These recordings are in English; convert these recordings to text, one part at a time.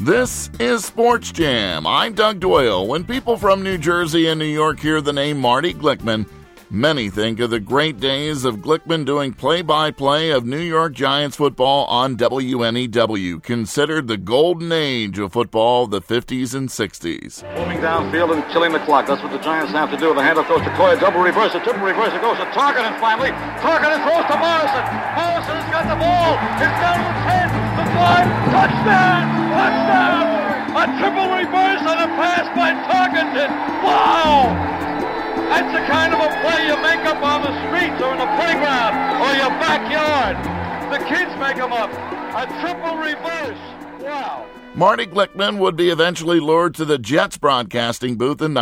This is Sports Jam. I'm Doug Doyle. When people from New Jersey and New York hear the name Marty Glickman, many think of the great days of Glickman doing play-by-play of New York Giants football on WNEW, considered the golden age of football of the 50s and 60s. Moving downfield and killing the clock. That's what the Giants have to do. The handoff goes to Coy, double reverse, a triple reverse. It goes to Tarkenton finally. Tarkenton throws to Morrison. Morrison has got the ball. It's down to the 10. The 5. Touchdown! Touchdown! A triple reverse on a pass by Tarkenton. Wow! That's the kind of a play you make up on the streets or in the playground or your backyard. The kids make them up. A triple reverse. Wow. Marty Glickman would be eventually lured to the Jets broadcasting booth in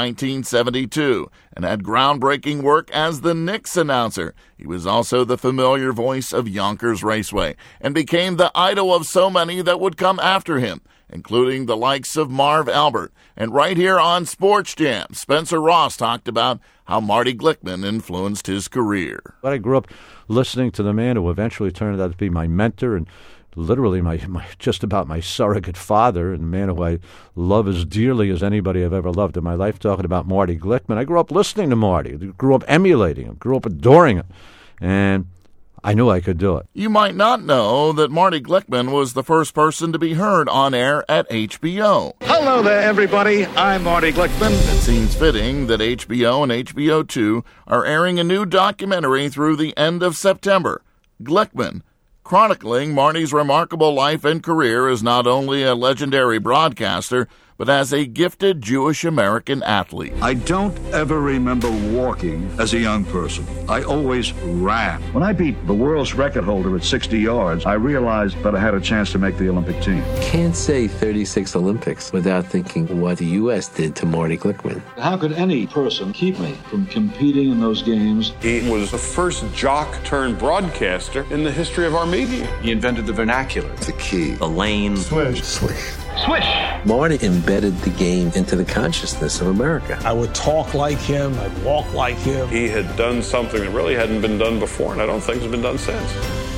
1972 and had groundbreaking work as the Knicks announcer. He was also the familiar voice of Yonkers Raceway and became the idol of so many that would come after him, including the likes of Marv Albert. And right here on Sports Jam, Spencer Ross talked about how Marty Glickman influenced his career. I grew up listening to the man who eventually turned out to be my mentor and literally my just about my surrogate father, and the man who I love as dearly as anybody I've ever loved in my life, talking about Marty Glickman. I grew up listening to Marty, grew up emulating him, grew up adoring him, and I knew I could do it. You might not know that Marty Glickman was the first person to be heard on air at HBO. Hello there, everybody. I'm Marty Glickman. It seems fitting that HBO and HBO2 are airing a new documentary through the end of September, Glickman, chronicling Marty's remarkable life and career as not only a legendary broadcaster, but as a gifted Jewish-American athlete. I don't ever remember walking as a young person. I always ran. When I beat the world's record holder at 60 yards, I realized that I had a chance to make the Olympic team. Can't say 36 Olympics without thinking what the U.S. did to Marty Glickman. How could any person keep me from competing in those games? He was the first jock-turned-broadcaster in the history of our media. He invented the vernacular. The key. The lane. Swish. Swish. Marty embedded the game into the consciousness of America. I would talk like him. I'd walk like him. He had done something that really hadn't been done before, and I don't think has been done since.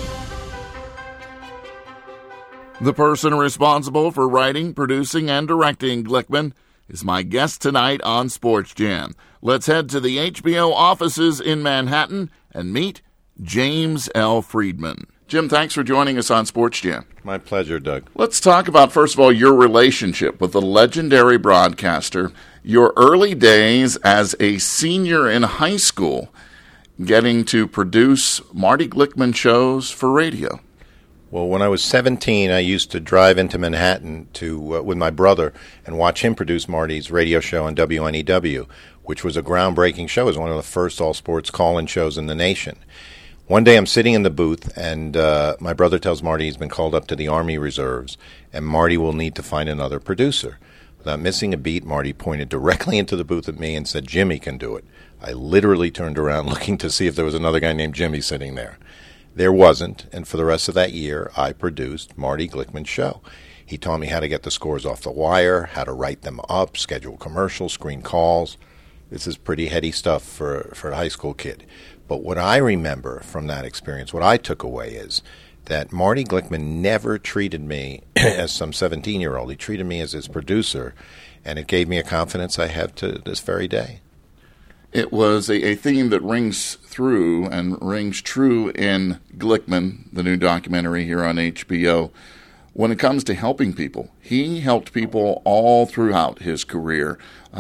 The person responsible for writing, producing, and directing Glickman is my guest tonight on Sports Jam. Let's head to the HBO offices in Manhattan and meet James L. Friedman. Jim, thanks for joining us on Sports Jam. My pleasure, Doug. Let's talk about, first of all, your relationship with the legendary broadcaster, your early days as a senior in high school, getting to produce Marty Glickman shows for radio. Well, when I was 17, I used to drive into Manhattan with my brother and watch him produce Marty's radio show on WNEW, which was a groundbreaking show. It was one of the first all-sports call-in shows in the nation. One day I'm sitting in the booth, and my brother tells Marty he's been called up to the Army Reserves, and Marty will need to find another producer. Without missing a beat, Marty pointed directly into the booth at me and said, "Jimmy can do it." I literally turned around looking to see if there was another guy named Jimmy sitting there. There wasn't, and for the rest of that year, I produced Marty Glickman's show. He taught me how to get the scores off the wire, how to write them up, schedule commercials, screen calls. This is pretty heady stuff for a high school kid. But what I remember from that experience, what I took away is that Marty Glickman never treated me as some 17-year-old. He treated me as his producer, and it gave me a confidence I have to this very day. It was a theme that rings through and rings true in Glickman, the new documentary here on HBO. When it comes to helping people, he helped people all throughout his career.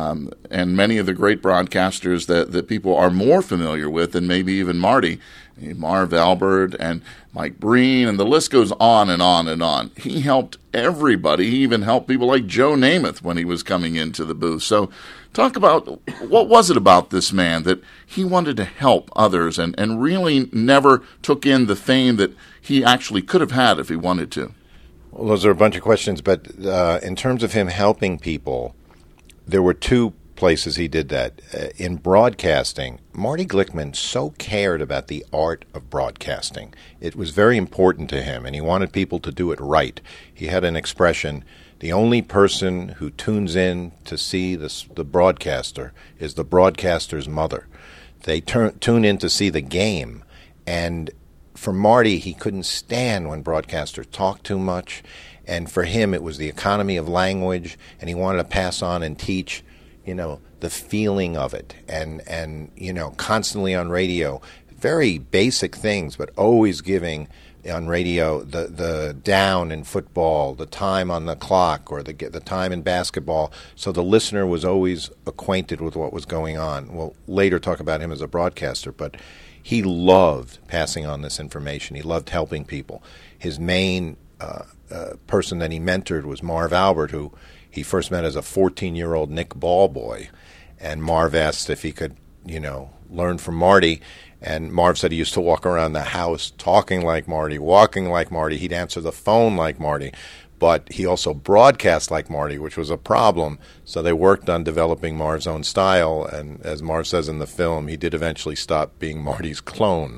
And many of the great broadcasters that people are more familiar with than maybe even Marty, Marv Albert and Mike Breen, and the list goes on and on and on. He helped everybody. He even helped people like Joe Namath when he was coming into the booth. So talk about, what was it about this man that he wanted to help others and really never took in the fame that he actually could have had if he wanted to? Well, those are a bunch of questions, but in terms of him helping people, there were two places he did that. In broadcasting, Marty Glickman so cared about the art of broadcasting. It was very important to him, and he wanted people to do it right. He had an expression, the only person who tunes in to see the broadcaster is the broadcaster's mother. They tune in to see the game, and for Marty, he couldn't stand when broadcasters talked too much, And for him, it was the economy of language, and he wanted to pass on and teach, the feeling of it. And constantly on radio, very basic things, but always giving on radio the down in football, the time on the clock, or the time in basketball, so the listener was always acquainted with what was going on. We'll later talk about him as a broadcaster, but he loved passing on this information. He loved helping people. His main person that he mentored was Marv Albert, who he first met as a 14-year-old Nick Ball boy, and Marv asked if he could, learn from Marty. And Marv said he used to walk around the house talking like Marty, walking like Marty. He'd answer the phone like Marty. But he also broadcast like Marty, which was a problem. So they worked on developing Marv's own style. And as Marv says in the film, he did eventually stop being Marty's clone.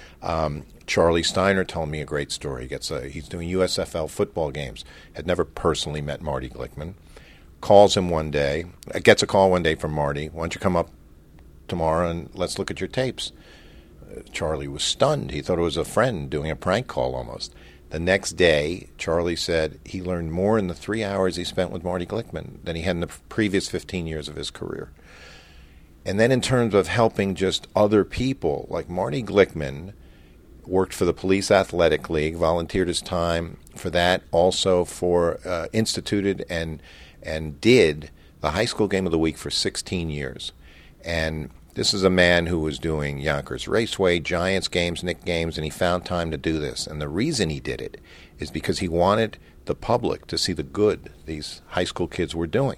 Charlie Steiner told me a great story. He's doing USFL football games. Had never personally met Marty Glickman. Calls him one day. Gets a call one day from Marty. Why don't you come up tomorrow and let's look at your tapes? Charlie was stunned. He thought it was a friend doing a prank call almost. The next day, Charlie said he learned more in the 3 hours he spent with Marty Glickman than he had in the previous 15 years of his career. And then in terms of helping just other people, like Marty Glickman worked for the Police Athletic League, volunteered his time for that, also for instituted and did the high school game of the week for 16 years. And this is a man who was doing Yonkers Raceway, Giants games, Knicks games, and he found time to do this. And the reason he did it is because he wanted the public to see the good these high school kids were doing.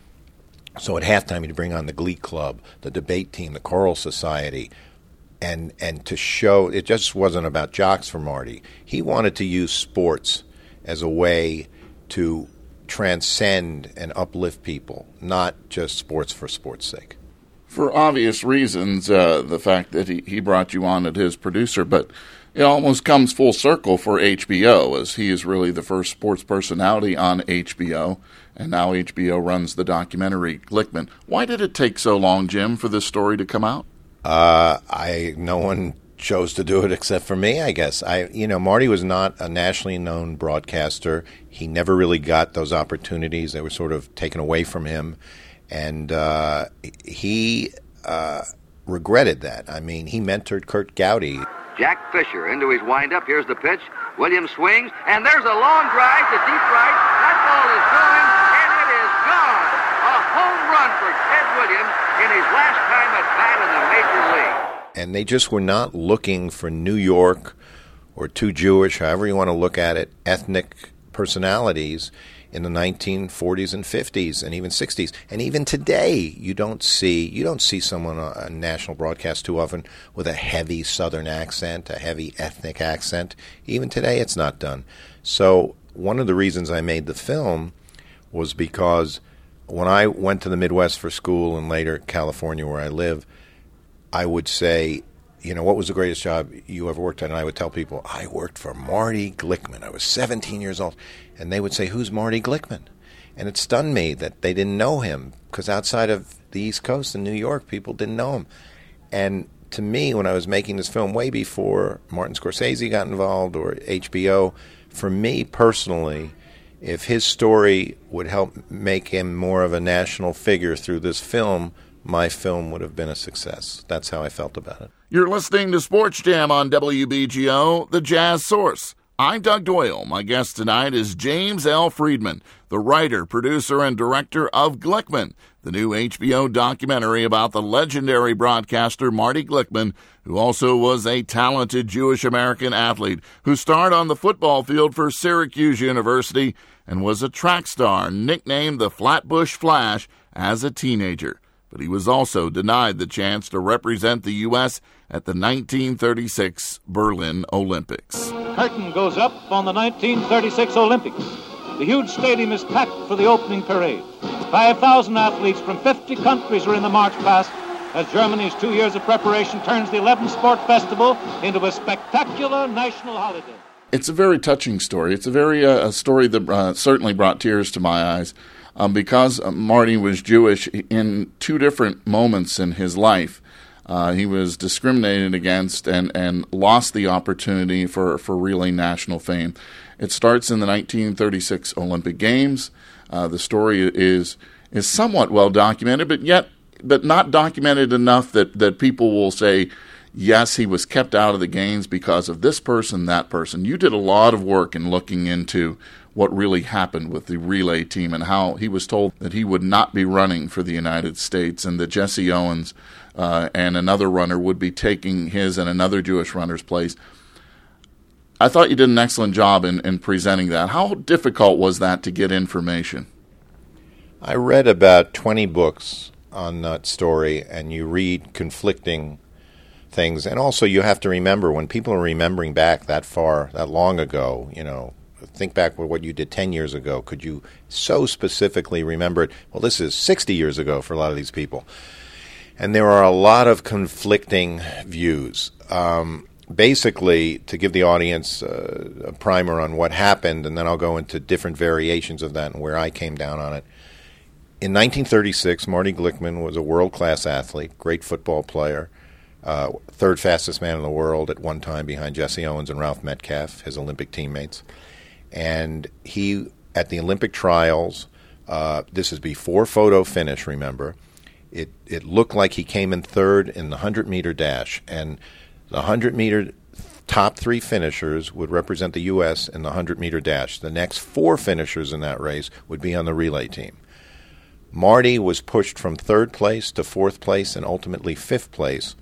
So at halftime, he'd bring on the Glee Club, the debate team, the Choral Society, and to show it just wasn't about jocks for Marty. He wanted to use sports as a way to transcend and uplift people, not just sports for sports' sake. For obvious reasons, the fact that he brought you on as his producer, but it almost comes full circle for HBO, as he is really the first sports personality on HBO, and now HBO runs the documentary Glickman. Why did it take so long, Jim, for this story to come out? No one chose to do it except for me, I guess. Marty was not a nationally known broadcaster. He never really got those opportunities. They were sort of taken away from him. And he regretted that. I mean, he mentored Kurt Gowdy. Jack Fisher into his windup. Here's the pitch. Williams swings, and there's a long drive to deep right. That ball is going, and it is gone. A home run for Ted Williams in his last time at bat in the Major League. And they just were not looking for New York or too Jewish, however you want to look at it, ethnic personalities in the 1940s and 50s and even 60s. And even today, you don't see someone on national broadcast too often with a heavy Southern accent, a heavy ethnic accent. Even today, it's not done. So one of the reasons I made the film was because when I went to the Midwest for school and later California where I live, I would say, what was the greatest job you ever worked at? And I would tell people, I worked for Marty Glickman. I was 17 years old. And they would say, who's Marty Glickman? And it stunned me that they didn't know him, because outside of the East Coast in New York, people didn't know him. And to me, when I was making this film, way before Martin Scorsese got involved or HBO, for me personally, if his story would help make him more of a national figure through this film, my film would have been a success. That's how I felt about it. You're listening to Sports Jam on WBGO, the Jazz Source. I'm Doug Doyle. My guest tonight is James L. Friedman, the writer, producer, and director of Glickman, the new HBO documentary about the legendary broadcaster Marty Glickman, who also was a talented Jewish-American athlete who starred on the football field for Syracuse University and was a track star nicknamed the Flatbush Flash as a teenager. But he was also denied the chance to represent the U.S. at the 1936 Berlin Olympics. Curtain goes up on the 1936 Olympics. The huge stadium is packed for the opening parade. 5,000 athletes from 50 countries are in the march past as Germany's 2 years of preparation turns the 11th Sport Festival into a spectacular national holiday. It's a very touching story. It's a story that certainly brought tears to my eyes. Because Marty was Jewish, in two different moments in his life, he was discriminated against and lost the opportunity for really national fame. It starts in the 1936 Olympic Games. The story is somewhat well documented, but not documented enough that people will say, yes, he was kept out of the games because of this person, that person. You did a lot of work in looking into what really happened with the relay team and how he was told that he would not be running for the United States and that Jesse Owens and another runner would be taking his and another Jewish runner's place. I thought you did an excellent job in presenting that. How difficult was that to get information? I read about 20 books on that story, and you read conflicting things. And also you have to remember, when people are remembering back that far, that long ago, think back with what you did 10 years ago. Could you so specifically remember it? Well, this is 60 years ago for a lot of these people. And there are a lot of conflicting views. Basically, to give the audience a primer on what happened, and then I'll go into different variations of that and where I came down on it. In 1936, Marty Glickman was a world-class athlete, great football player, third fastest man in the world at one time behind Jesse Owens and Ralph Metcalf, his Olympic teammates. And he, at the Olympic trials, this is before photo finish, remember, it looked like he came in third in the 100-meter dash. And the 100-meter top three finishers would represent the U.S. in the 100-meter dash. The next four finishers in that race would be on the relay team. Marty was pushed from third place to fourth place and ultimately fifth place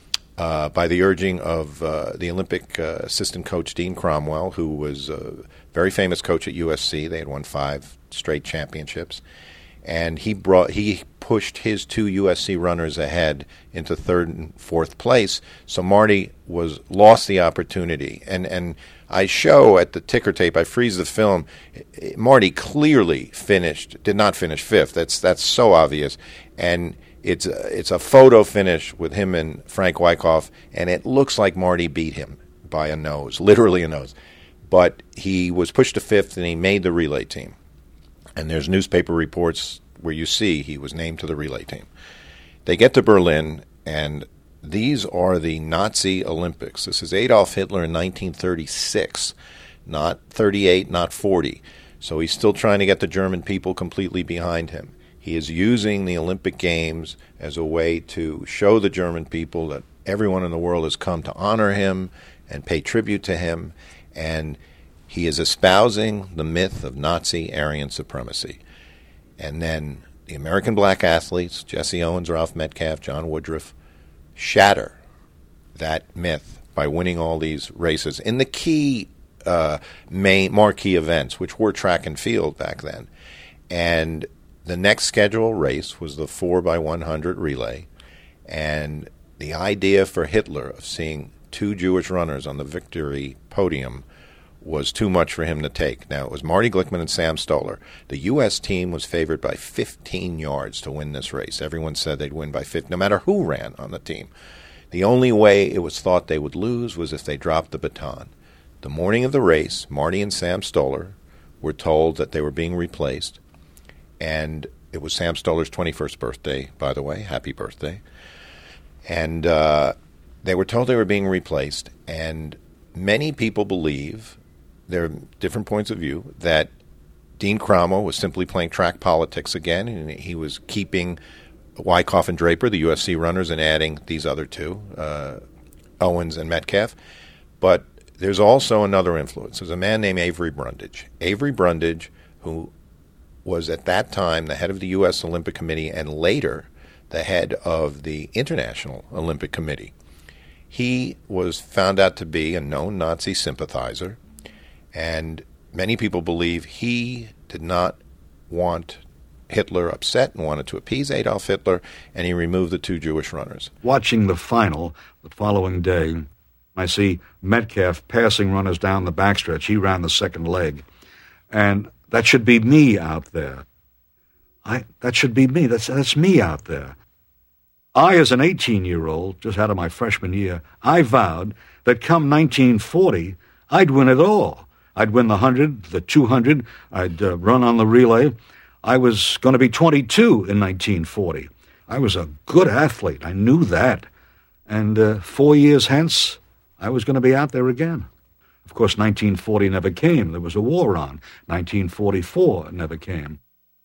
by the urging of the Olympic assistant coach Dean Cromwell, who was a very famous coach at USC. They had won 5 straight championships. And he pushed his 2 USC runners ahead into third and fourth place. So Marty lost the opportunity. And I show at the ticker tape, I freeze the film, Marty clearly did not finish fifth. That's so obvious. And it's a photo finish with him and Frank Wyckoff, and it looks like Marty beat him by a nose, literally a nose. But he was pushed to fifth, and he made the relay team. And there's newspaper reports where you see he was named to the relay team. They get to Berlin, and these are the Nazi Olympics. This is Adolf Hitler in 1936, not 38, not 40. So he's still trying to get the German people completely behind him. He is using the Olympic Games as a way to show the German people that everyone in the world has come to honor him and pay tribute to him, and he is espousing the myth of Nazi Aryan supremacy. And then the American black athletes, Jesse Owens, Ralph Metcalf, John Woodruff, shatter that myth by winning all these races in the key main marquee events, which were track and field back then. And the next scheduled race was the 4x100 relay. And the idea for Hitler of seeing 2 Jewish runners on the victory podium was too much for him to take. Now, it was Marty Glickman and Sam Stoller. The U.S. team was favored by 15 yards to win this race. Everyone said they'd win by 50, no matter who ran on the team. The only way it was thought they would lose was if they dropped the baton. The morning of the race, Marty and Sam Stoller were told that they were being replaced, and it was Sam Stoller's 21st birthday, by the way. Happy birthday. And they were told they were being replaced, and many people believe, there are different points of view, that Dean Cromwell was simply playing track politics again, and he was keeping Wyckoff and Draper, the USC runners, and adding these other 2, Owens and Metcalf. But there's also another influence. There's a man named Avery Brundage. Avery Brundage, who was at that time the head of the U.S. Olympic Committee and later the head of the International Olympic Committee. He was found out to be a known Nazi sympathizer, and many people believe he did not want Hitler upset and wanted to appease Adolf Hitler, and he removed the 2 Jewish runners. Watching the final the following day, I see Metcalf passing runners down the backstretch. He ran the second leg, and that should be me out there. That should be me. That's me out there. I, as an 18-year-old, just out of my freshman year, I vowed that come 1940, I'd win it all. I'd win the 100, the 200, I'd run on the relay. I was going to be 22 in 1940. I was a good athlete. I knew that. And 4 years hence, I was going to be out there again. Of course, 1940 never came. There was a war on. 1944 never came.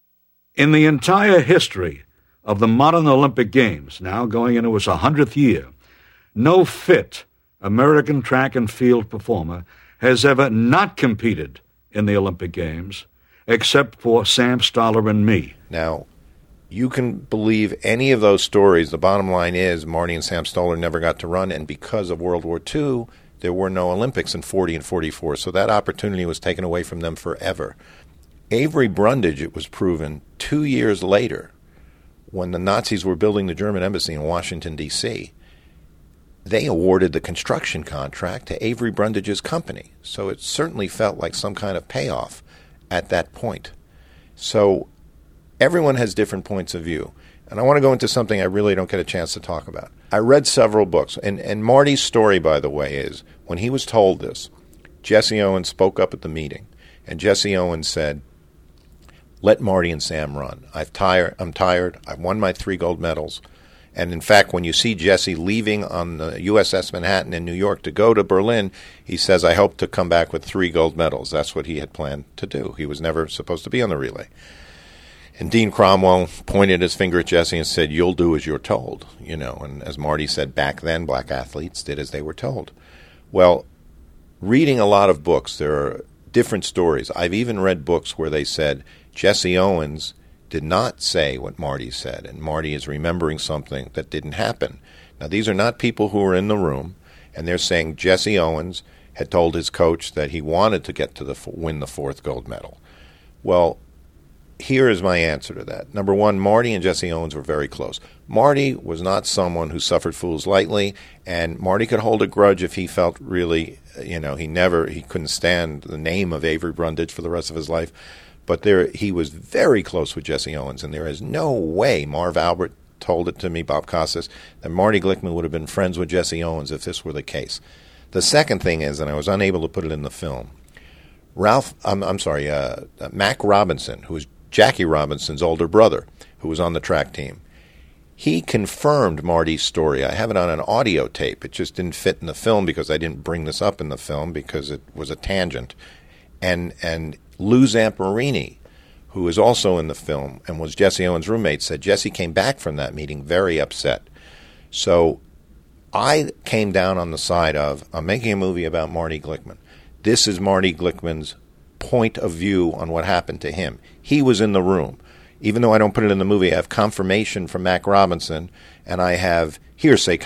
In the entire history of the modern Olympic Games, now going into its 100th year, no fit American track and field performer has ever not competed in the Olympic Games, except for Sam Stoller and me. Now, you can believe any of those stories. The bottom line is Marty and Sam Stoller never got to run, and because of World War II, there were no Olympics in 40 and 44, so that opportunity was taken away from them forever. Avery Brundage, it was proven 2 years later, when the Nazis were building the German embassy in Washington, D.C., they awarded the construction contract to Avery Brundage's company. So it certainly felt like some kind of payoff at that point. So everyone has different points of view. And I want to go into something I really don't get a chance to talk about. I read several books. And Marty's story, by the way, is when he was told this, Jesse Owens spoke up at the meeting. And Jesse Owens said, "Let Marty and Sam run. I'm tired. I've won my 3 gold medals." And in fact, when you see Jesse leaving on the USS Manhattan in New York to go to Berlin, he says, "I hope to come back with 3 gold medals." That's what he had planned to do. He was never supposed to be on the relay. And Dean Cromwell pointed his finger at Jesse and said, "You'll do as you're told." And as Marty said back then, black athletes did as they were told. Well, reading a lot of books, there are different stories. I've even read books where they said Jesse Owens did not say what Marty said, and Marty is remembering something that didn't happen. Now, these are not people who were in the room, and they're saying Jesse Owens had told his coach that he wanted to get to win the 4th gold medal. Well, here is my answer to that. Number one, Marty and Jesse Owens were very close. Marty was not someone who suffered fools lightly, and Marty could hold a grudge if he felt really, he couldn't stand the name of Avery Brundage for the rest of his life. But he was very close with Jesse Owens, and there is no way, Marv Albert told it to me, Bob Costas, that Marty Glickman would have been friends with Jesse Owens if this were the case. The second thing is, and I was unable to put it in the film, Mac Robinson, who was Jackie Robinson's older brother, who was on the track team, he confirmed Marty's story. I have it on an audio tape. It just didn't fit in the film because I didn't bring this up in the film because it was a tangent. And Lou Zamperini, who is also in the film and was Jesse Owens' roommate, said Jesse came back from that meeting very upset. So I came down on the side of, I'm making a movie about Marty Glickman. This is Marty Glickman's point of view on what happened to him. He was in the room. Even though I don't put it in the movie, I have confirmation from Mac Robinson, and I have hearsay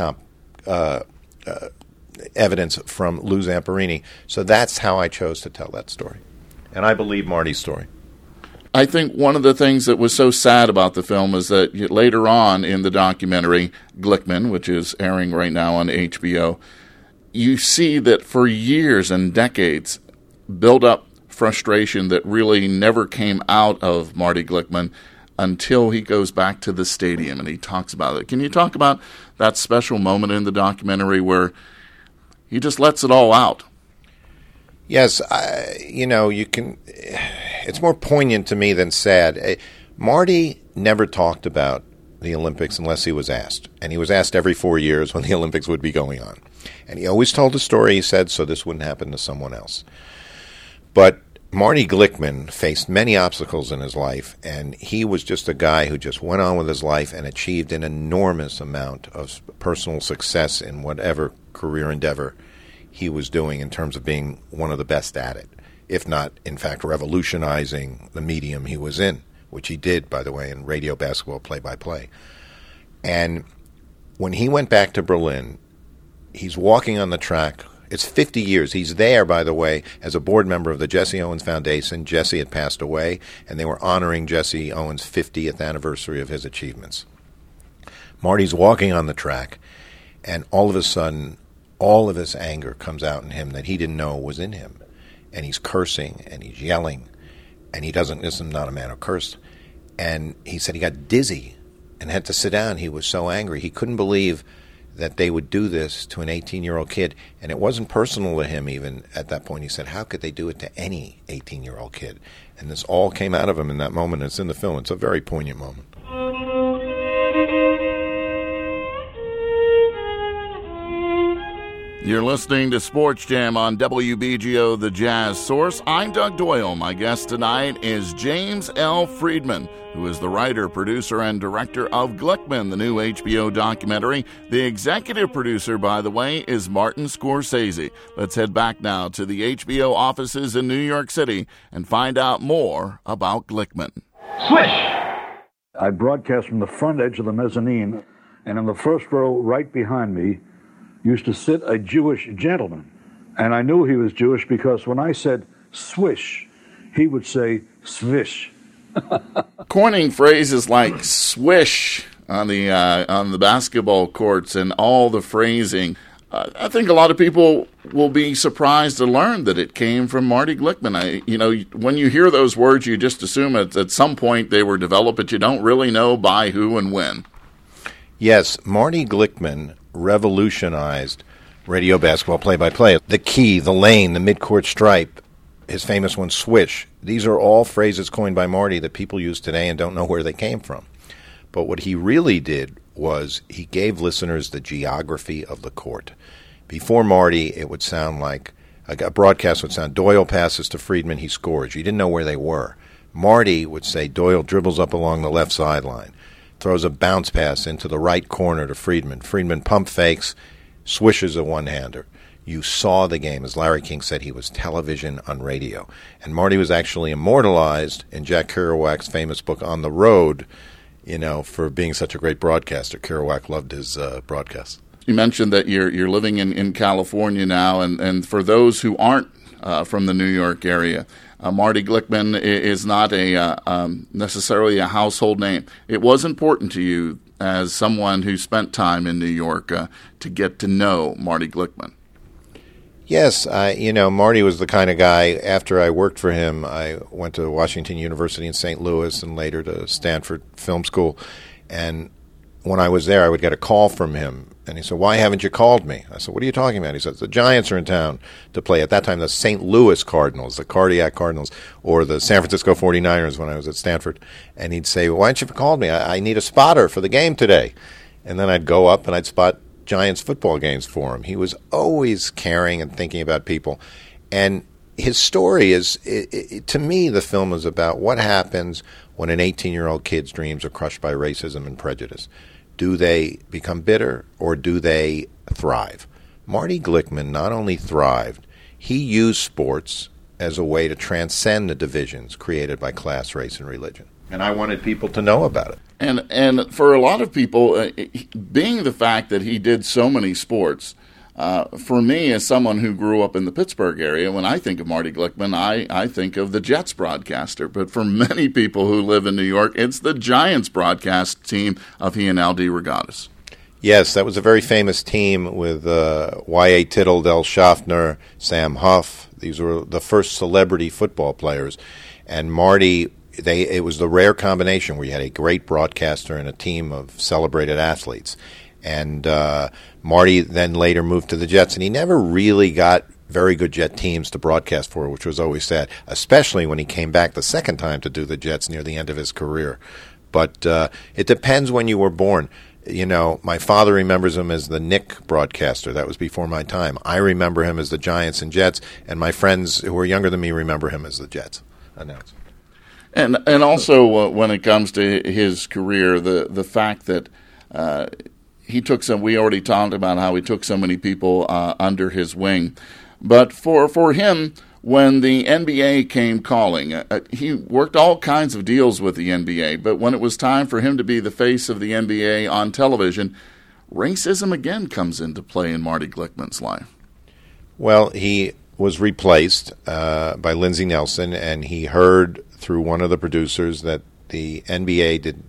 evidence from Lou Zamperini. So that's how I chose to tell that story. And I believe Marty's story. I think one of the things that was so sad about the film is that later on in the documentary, Glickman, which is airing right now on HBO, you see that for years and decades, built up frustration that really never came out of Marty Glickman until he goes back to the stadium and he talks about it. Can you talk about that special moment in the documentary where he just lets it all out? Yes, you can. It's more poignant to me than sad. Marty never talked about the Olympics unless he was asked, and he was asked every 4 years when the Olympics would be going on. And he always told the story, he said, so this wouldn't happen to someone else. But Marty Glickman faced many obstacles in his life, and he was just a guy who just went on with his life and achieved an enormous amount of personal success in whatever career endeavor he was doing in terms of being one of the best at it, if not, in fact, revolutionizing the medium he was in, which he did, by the way, in radio basketball play-by-play. And when he went back to Berlin, he's walking on the track. It's 50 years. He's there, by the way, as a board member of the Jesse Owens Foundation. Jesse had passed away, and they were honoring Jesse Owens' 50th anniversary of his achievements. Marty's walking on the track, and all of a sudden, all of this anger comes out in him that he didn't know was in him. And he's cursing, and he's yelling, and he doesn't, this is not a man who cursed. And he said he got dizzy and had to sit down. He was so angry. He couldn't believe that they would do this to an 18-year-old kid. And it wasn't personal to him even at that point. He said, how could they do it to any 18-year-old kid? And this all came out of him in that moment. It's in the film. It's a very poignant moment. You're listening to Sports Jam on WBGO, the Jazz Source. I'm Doug Doyle. My guest tonight is James L. Friedman, who is the writer, producer, and director of Glickman, the new HBO documentary. The executive producer, by the way, is Martin Scorsese. Let's head back now to the HBO offices in New York City and find out more about Glickman. Swish! I broadcast from the front edge of the mezzanine, and in the first row right behind me used to sit a Jewish gentleman. And I knew he was Jewish because when I said swish, he would say swish. Coining phrases like swish on the basketball courts and all the phrasing, I think a lot of people will be surprised to learn that it came from Marty Glickman. When you hear those words, you just assume at some point they were developed, but you don't really know by who and when. Yes, Marty Glickman revolutionized radio basketball play-by-play. The key, the lane, the midcourt stripe, his famous one, swish. These are all phrases coined by Marty that people use today and don't know where they came from. But what he really did was he gave listeners the geography of the court. Before Marty, it would sound like a broadcast would sound, Doyle passes to Friedman, he scores. You didn't know where they were. Marty would say, Doyle dribbles up along the left sideline, throws a bounce pass into the right corner to Friedman. Friedman pump fakes, swishes a one-hander. You saw the game. As Larry King said, he was television on radio. And Marty was actually immortalized in Jack Kerouac's famous book, On the Road, for being such a great broadcaster. Kerouac loved his broadcasts. You mentioned that you're living in California now, and for those who aren't from the New York area, Marty Glickman is not necessarily a household name. It was important to you as someone who spent time in New York to get to know Marty Glickman. Yes, Marty was the kind of guy, after I worked for him, I went to Washington University in St. Louis and later to Stanford Film School. And when I was there, I would get a call from him. And he said, why haven't you called me? I said, what are you talking about? He said, the Giants are in town to play. At that time, the St. Louis Cardinals, the Cardiac Cardinals, or the San Francisco 49ers when I was at Stanford. And he'd say, why haven't you called me? I need a spotter for the game today. And then I'd go up and I'd spot Giants football games for him. He was always caring and thinking about people. And his story is, to me, the film is about what happens when an 18-year-old kid's dreams are crushed by racism and prejudice. Do they become bitter or do they thrive? Marty Glickman not only thrived, he used sports as a way to transcend the divisions created by class, race, and religion. And I wanted people to know about it. And for a lot of people, being the fact that he did so many sports, for me as someone who grew up in the Pittsburgh area, when I think of Marty Glickman, I think of the Jets broadcaster. But for many people who live in New York, it's the Giants broadcast team of he and Al DeRogatis. Yes, that was a very famous team with Y.A. Tittle, Del Schaffner, Sam Huff. These were the first celebrity football players. And Marty, it was the rare combination where you had a great broadcaster and a team of celebrated athletes. And Marty then later moved to the Jets, and he never really got very good Jet teams to broadcast for, which was always sad, especially when he came back the second time to do the Jets near the end of his career. But it depends when you were born. My father remembers him as the Knick broadcaster. That was before my time. I remember him as the Giants and Jets, and my friends who are younger than me remember him as the Jets announcer. And also when it comes to his career, the fact that he took we already talked about how he took so many people under his wing. But for him, when the NBA came calling, he worked all kinds of deals with the NBA. But when it was time for him to be the face of the NBA on television, racism again comes into play in Marty Glickman's life. Well, he was replaced by Lindsey Nelson, and he heard through one of the producers that the NBA did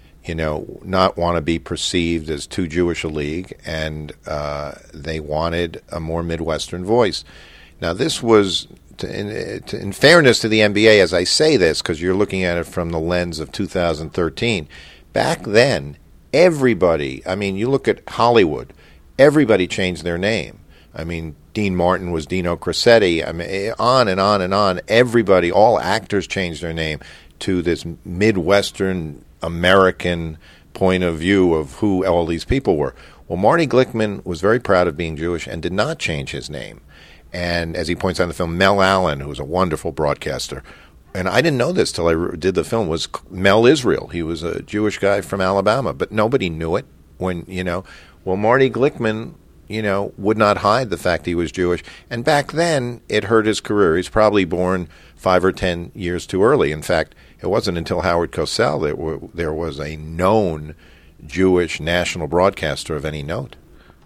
not want to be perceived as too Jewish a league, and they wanted a more Midwestern voice. Now, this was, in fairness to the NBA, as I say this, because you're looking at it from the lens of 2013, back then, everybody, you look at Hollywood, everybody changed their name. Dean Martin was Dino Crissetti. On and on and on. Everybody, all actors changed their name to this Midwestern American point of view of who all these people were. Well, Marty Glickman was very proud of being Jewish and did not change his name. And as he points out in the film, Mel Allen, who was a wonderful broadcaster, and I didn't know this till I did the film, was Mel Israel. He was a Jewish guy from Alabama, but nobody knew it when, well, Marty Glickman, would not hide the fact he was Jewish. And back then, it hurt his career. He's probably born 5 or 10 years too early. In fact, it wasn't until Howard Cosell that there was a known Jewish national broadcaster of any note.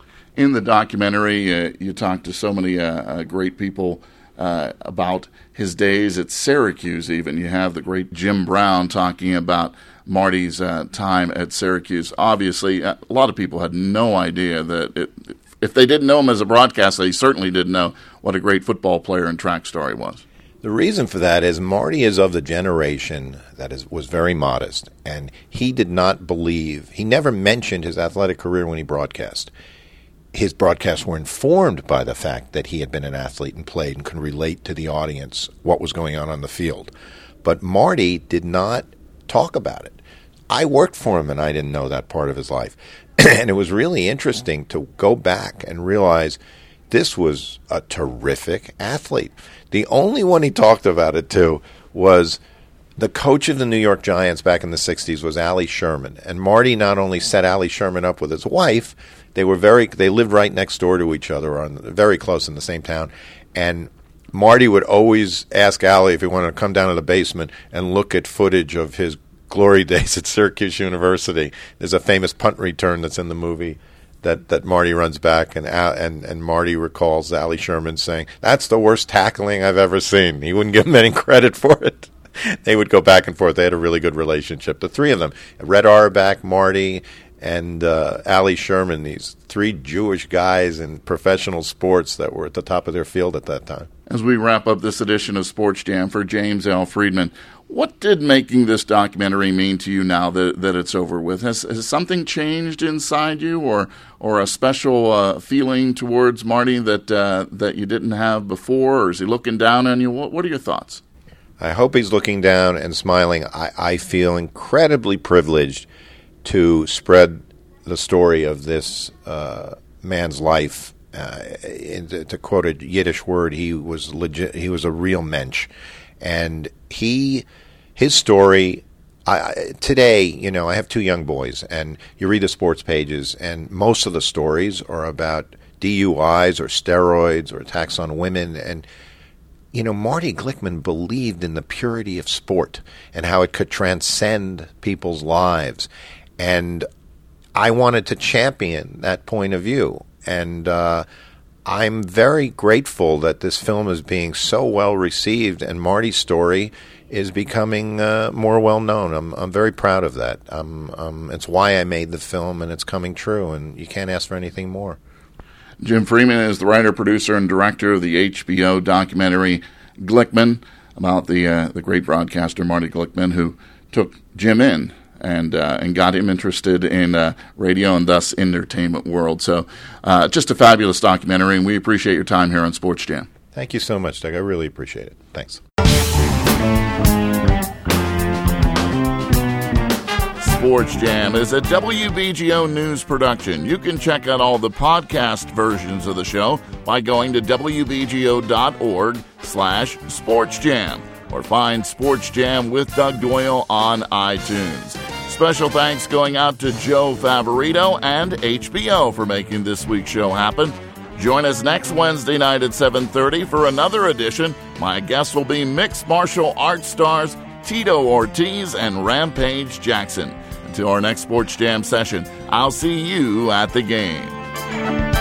In the documentary, you talk to so many great people about his days at Syracuse even. You have the great Jim Brown talking about Marty's time at Syracuse. Obviously, a lot of people had no idea that if they didn't know him as a broadcaster, they certainly didn't know what a great football player and track star he was. The reason for that is Marty is of the generation that was very modest, and he did not believe, he never mentioned his athletic career when he broadcast. His broadcasts were informed by the fact that he had been an athlete and played and could relate to the audience what was going on the field. But Marty did not talk about it. I worked for him, and I didn't know that part of his life. And it was really interesting to go back and realize this was a terrific athlete. The only one he talked about it to was the coach of the New York Giants back in the 60s was Allie Sherman. And Marty not only set Allie Sherman up with his wife, they lived right next door to each other, very close in the same town. And Marty would always ask Allie if he wanted to come down to the basement and look at footage of his glory days at Syracuse University. There's a famous punt return that's in the movie that Marty runs back, and Marty recalls Allie Sherman saying, "That's the worst tackling I've ever seen." He wouldn't give him any credit for it. They would go back and forth. They had a really good relationship. The three of them, Red Auerbach, Marty, and Allie Sherman, these three Jewish guys in professional sports that were at the top of their field at that time. As we wrap up this edition of Sports Jam for James L. Friedman, what did making this documentary mean to you now that it's over with? Has something changed inside you, or a special feeling towards Marty that you didn't have before, or is he looking down on you? What are your thoughts? I hope he's looking down and smiling. I feel incredibly privileged to spread the story of this man's life. To quote a Yiddish word, he was legit. He was a real mensch, and his story. Today, I have 2 young boys, and you read the sports pages, and most of the stories are about DUIs or steroids or attacks on women. And Marty Glickman believed in the purity of sport and how it could transcend people's lives. And I wanted to champion that point of view. And I'm very grateful that this film is being so well received, and Marty's story is becoming more well known. I'm very proud of that. It's why I made the film, and it's coming true, and you can't ask for anything more. Jim Freeman is the writer, producer, and director of the HBO documentary Glickman, about the great broadcaster Marty Glickman, who took Jim in and got him interested in radio and thus entertainment world. So just a fabulous documentary, and we appreciate your time here on Sports Jam. Thank you so much, Doug. I really appreciate it. Thanks. Sports Jam is a WBGO News production. You can check out all the podcast versions of the show by going to wbgo.org/sportsjam or find Sports Jam with Doug Doyle on iTunes. Special thanks going out to Joe Favorito and HBO for making this week's show happen. Join us next Wednesday night at 7:30 for another edition. My guests will be mixed martial arts stars Tito Ortiz and Rampage Jackson. Until our next Sports Jam session, I'll see you at the game.